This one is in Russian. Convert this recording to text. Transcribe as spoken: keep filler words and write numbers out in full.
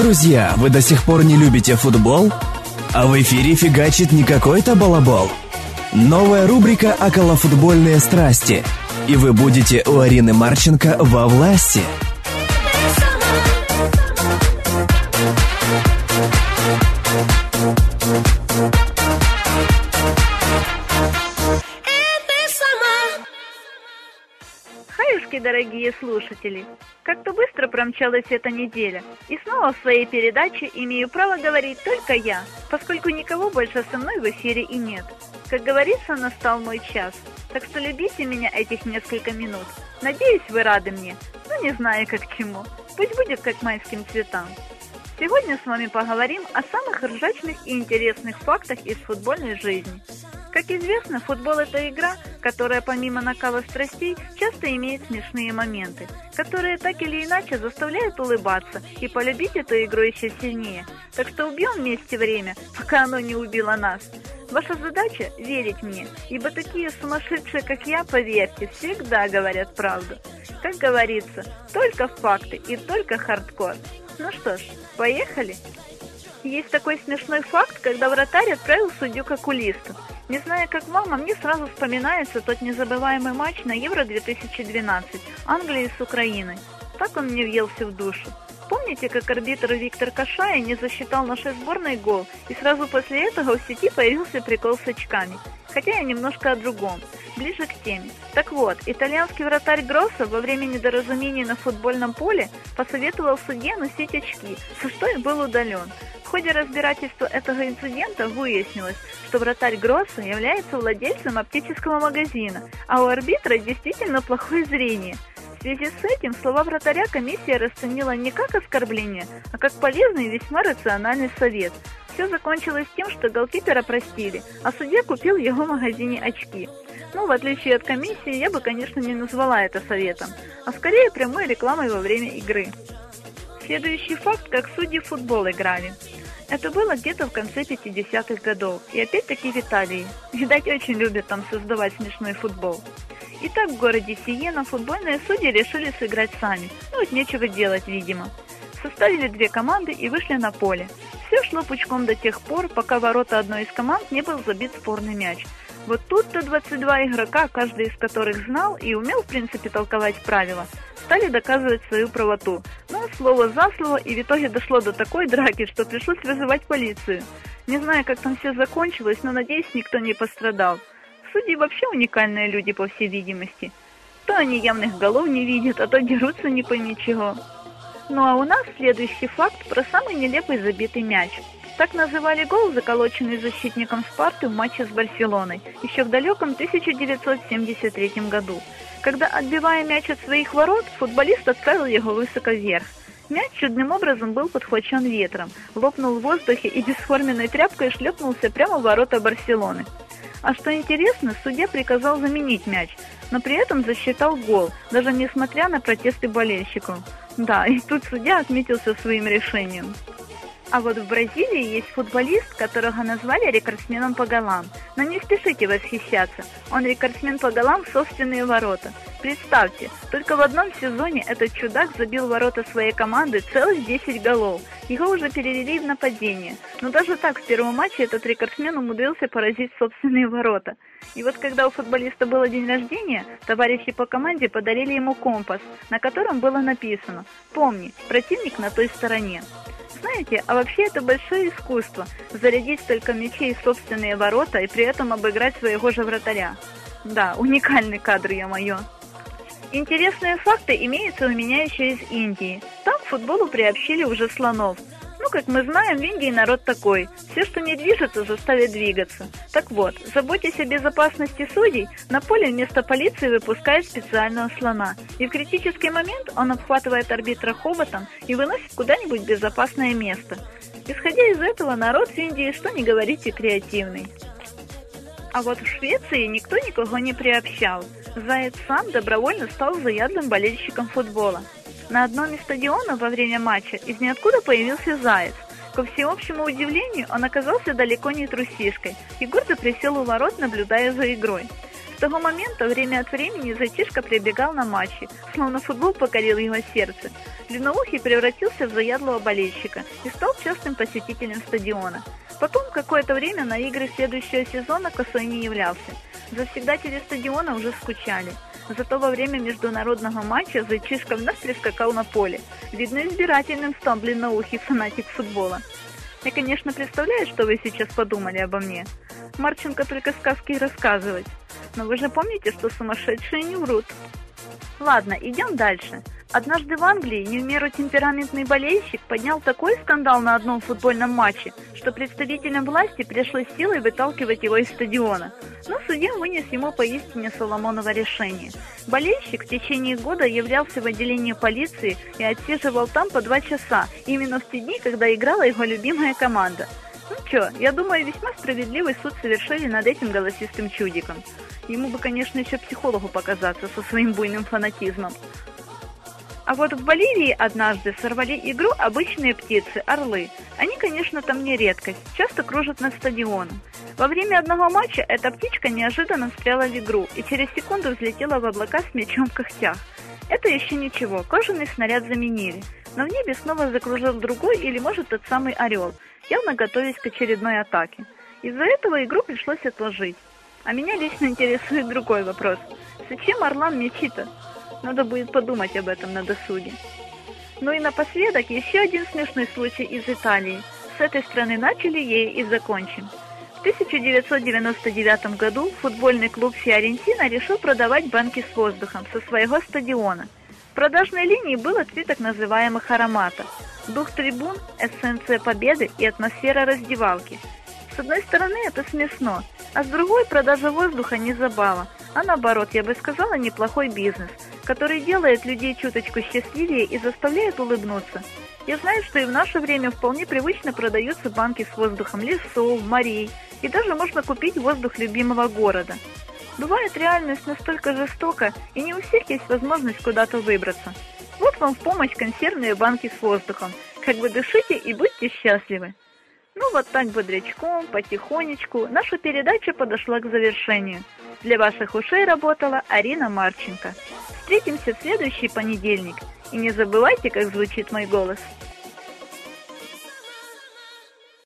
друзья, вы до сих пор не любите футбол? А в эфире фигачит не какой-то балабол. Новая рубрика «Околофутбольные страсти». И вы будете у Арины Марченко во власти. Хаюшки, дорогие слушатели! Как-то быстро промчалась эта неделя, и снова в своей передаче имею право говорить только я, поскольку никого больше со мной в эфире и нет. Как говорится, настал мой час, так что любите меня этих несколько минут. Надеюсь, вы рады мне, но не знаю как чему. Пусть будет как майским цветам. Сегодня с вами поговорим о самых ржачных и интересных фактах из футбольной жизни. Как известно, футбол – это игра, которая помимо накала страстей часто имеет смешные моменты, которые так или иначе заставляют улыбаться и полюбить эту игру еще сильнее. Так что убьем вместе время, пока оно не убило нас. Ваша задача – верить мне, ибо такие сумасшедшие, как я, поверьте, всегда говорят правду. Как говорится, только факты и только хардкор. Ну что ж, поехали! Есть такой смешной факт, когда вратарь отправил судью к окулисту. Не зная, как вам, а мне сразу вспоминается тот незабываемый матч на Евро две тысячи двенадцать Англии с Украиной. Так он мне въелся в душу. Помните, как арбитр Виктор Кашая не засчитал нашей сборной гол, и сразу после этого в сети появился прикол с очками? Хотя я немножко о другом, ближе к теме. Так вот, итальянский вратарь Гроссо во время недоразумений на футбольном поле посоветовал судье носить очки, за что и был удален. В ходе разбирательства этого инцидента выяснилось, что вратарь Гроссо является владельцем оптического магазина, а у арбитра действительно плохое зрение. В связи с этим слова вратаря комиссия расценила не как оскорбление, а как полезный и весьма рациональный совет. Все закончилось тем, что голкипера простили, а судья купил в его магазине очки. Ну, в отличие от комиссии, я бы, конечно, не назвала это советом, а скорее прямой рекламой во время игры. Следующий факт, как судьи в футбол играли. Это было где-то в конце пятидесятых годов, и опять-таки в Италии. Видать, очень любят там создавать смешной футбол. Итак, в городе Сиена футбольные судьи решили сыграть сами, ну вот нечего делать, видимо. Составили две команды и вышли на поле. Все шло пучком до тех пор, пока ворота одной из команд не был забит спорный мяч. Вот тут-то двадцать два игрока, каждый из которых знал и умел в принципе толковать правила, стали доказывать свою правоту. Но слово за слово, и в итоге дошло до такой драки, что пришлось вызывать полицию. Не знаю, как там все закончилось, но надеюсь, никто не пострадал. Судьи вообще уникальные люди, по всей видимости. То они явных голов не видят, а то дерутся не пойми чего. Ну а у нас следующий факт про самый нелепый забитый мяч. Так называли гол, заколоченный защитником Спарты в матче с Барселоной, еще в далеком тысяча девятьсот семьдесят третьем году. Когда, отбивая мяч от своих ворот, футболист отправил его высоко вверх. Мяч чудным образом был подхвачен ветром, лопнул в воздухе и бесформенной тряпкой шлепнулся прямо в ворота Барселоны. А что интересно, судья приказал заменить мяч, но при этом засчитал гол, даже несмотря на протесты болельщиков. Да, и тут судья отметился своим решением. А вот в Бразилии есть футболист, которого назвали рекордсменом по голам. Но не спешите восхищаться, он рекордсмен по голам в собственные ворота. Представьте, только в одном сезоне этот чудак забил в ворота своей команды целых десять голов. Его уже перевели в нападение. Но даже так в первом матче этот рекордсмен умудрился поразить собственные ворота. И вот когда у футболиста был день рождения, товарищи по команде подарили ему компас, на котором было написано «Помни, противник на той стороне». Знаете, а вообще это большое искусство – зарядить столько мячей в собственные ворота и при этом обыграть своего же вратаря. Да, уникальный кадр, ё-моё. Интересные факты имеются у меня еще из Индии. Там к футболу приобщили уже слонов. Ну, как мы знаем, в Индии народ такой. Все, что не движется, заставит двигаться. Так вот, заботясь о безопасности судей, на поле вместо полиции выпускают специального слона. И в критический момент он обхватывает арбитра хоботом и выносит куда-нибудь в безопасное место. Исходя из этого, народ в Индии, что ни говорите, креативный. А вот в Швеции никто никого не приобщал. Заяц сам добровольно стал заядлым болельщиком футбола. На одном из стадионов во время матча из ниоткуда появился заяц. Ко всеобщему удивлению, он оказался далеко не трусишкой и гордо присел у ворот, наблюдая за игрой. С того момента время от времени Зайчишка прибегал на матчи, словно футбол покорил его сердце. Длинноухий превратился в заядлого болельщика и стал частым посетителем стадиона. Потом какое-то время на игры следующего сезона косой не являлся. Завсегдатели стадиона уже скучали. Зато во время международного матча Зайчишка вновь прискакал на поле. Видно, избирательным стал длинноухий фанатик футбола. Я, конечно, представляю, что вы сейчас подумали обо мне. Марченко только сказки и рассказывать. Но вы же помните, что сумасшедшие не врут. Ладно, идем дальше. Однажды в Англии не в меру темпераментный болельщик поднял такой скандал на одном футбольном матче, что представителям власти пришлось силой выталкивать его из стадиона. Но судья вынес ему поистине Соломоново решение. Болельщик в течение года являлся в отделении полиции и отсиживал там по два часа, именно в те дни, когда играла его любимая команда. Ну чё, я думаю, весьма справедливый суд совершили над этим голосистым чудиком. Ему бы, конечно, еще психологу показаться со своим буйным фанатизмом. А вот в Боливии однажды сорвали игру обычные птицы, орлы. Они, конечно, там не редкость, часто кружат над стадионом. Во время одного матча эта птичка неожиданно встряла в игру и через секунду взлетела в облака с мячом в когтях. Это еще ничего, кожаный снаряд заменили. Но в небе снова закружил другой или, может, тот самый орел, явно готовясь к очередной атаке. Из-за этого игру пришлось отложить. А меня лично интересует другой вопрос. Зачем орлам мячи-то? Надо будет подумать об этом на досуге. Ну и напоследок еще один смешной случай из Италии. С этой страны начали, ей и закончим. В тысяча девятьсот девяносто девятом году футбольный клуб «Фиорентина» решил продавать банки с воздухом со своего стадиона. В продажной линии было три так называемых аромата. Дух трибун, эссенция победы и атмосфера раздевалки. С одной стороны, это смешно, а с другой, продажа воздуха не забава, а наоборот, я бы сказала, неплохой бизнес, который делает людей чуточку счастливее и заставляет улыбнуться. Я знаю, что и в наше время вполне привычно продаются банки с воздухом лесов, морей, и даже можно купить воздух любимого города. Бывает, реальность настолько жестока, и не у всех есть возможность куда-то выбраться. Вот вам в помощь консервные банки с воздухом. Как бы дышите и будьте счастливы. Ну вот так бодрячком, потихонечку, наша передача подошла к завершению. Для ваших ушей работала Арина Марченко. Встретимся в следующий понедельник. И не забывайте, как звучит мой голос.